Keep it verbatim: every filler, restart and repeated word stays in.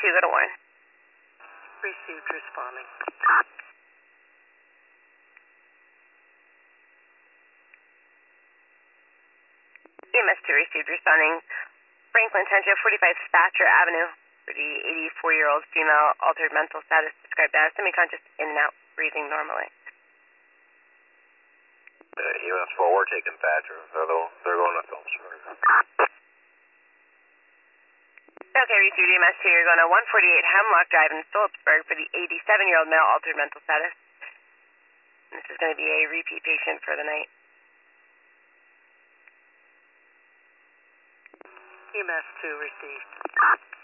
two, go to Warren. Received, responding. E M S two received, responding. Franklin Township, forty-five Thatcher Avenue, for the eighty-four-year-old female, altered mental status described as semi-conscious, in and out, breathing normally. Uh, E M S four, we're taking Thatcher. They're, they're going to Phillipsburg. Okay, received E M S two, you're going to one forty-eight Hemlock Drive in Phillipsburg for the eighty-seven-year-old male, altered mental status. This is going to be a repeat patient for the night. E M S two received.